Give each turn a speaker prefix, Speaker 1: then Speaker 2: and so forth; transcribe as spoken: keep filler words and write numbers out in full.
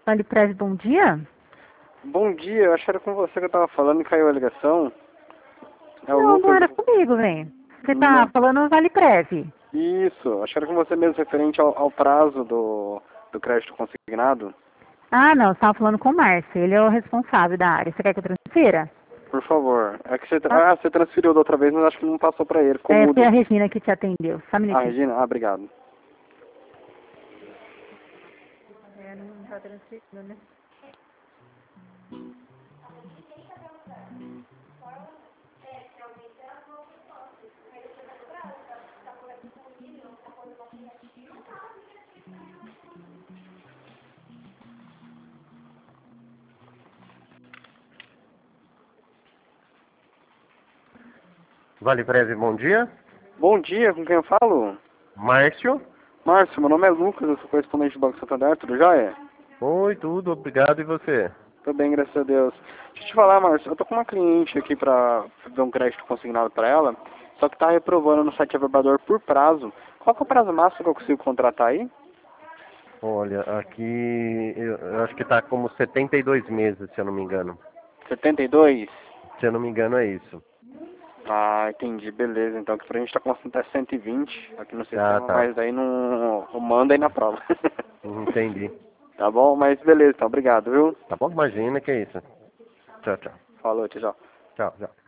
Speaker 1: Vale bom dia?
Speaker 2: Bom dia, eu acho que era com você que eu tava falando e caiu a ligação. É o
Speaker 1: Não, não
Speaker 2: Lucas.
Speaker 1: era comigo, velho. Você tá
Speaker 2: Não.
Speaker 1: falando Vale Preve.
Speaker 2: Isso, acho que era com você mesmo, referente ao, ao prazo do, do crédito consignado.
Speaker 1: Ah, não, você tava falando com o Márcio. Ele é o responsável da área. Você quer que eu transfira?
Speaker 2: Por favor. É que você,
Speaker 1: Ah,
Speaker 2: tra- ah, você transferiu da outra vez, mas acho que não passou pra ele, ficou
Speaker 1: é, foi a
Speaker 2: mudo.
Speaker 1: Regina que te atendeu. Só um
Speaker 2: Ah,
Speaker 1: minutinho.
Speaker 2: Regina? Ah, obrigado.
Speaker 1: É, não tá transferindo, né?
Speaker 3: Vale Breve, bom dia.
Speaker 2: Bom dia, com quem eu falo?
Speaker 3: Márcio.
Speaker 2: Márcio, meu nome é Lucas, eu sou correspondente do Banco Santander, tudo jóia?
Speaker 3: Oi, tudo, obrigado. E você?
Speaker 2: Tô bem, graças a Deus. Deixa eu te falar, Márcio, eu tô com uma cliente aqui pra ver um crédito consignado pra ela, só que tá reprovando no site Averbador por prazo. Qual que é o prazo máximo que eu consigo contratar aí?
Speaker 3: Olha, aqui eu, eu acho que tá como setenta e dois meses, se eu não me engano.
Speaker 2: setenta e dois?
Speaker 3: Se eu não me engano é isso.
Speaker 2: Ah, entendi, beleza. Então aqui pra gente tá constando até cento e vinte aqui no
Speaker 3: Ah,
Speaker 2: sistema,
Speaker 3: tá.
Speaker 2: mas daí não, não manda aí na prova.
Speaker 3: Entendi.
Speaker 2: Tá bom? Mas beleza, então obrigado, viu?
Speaker 3: Tá bom? Imagina que é isso. Tchau, tchau.
Speaker 2: Falou, tchau, tchau.
Speaker 3: Tchau, tchau.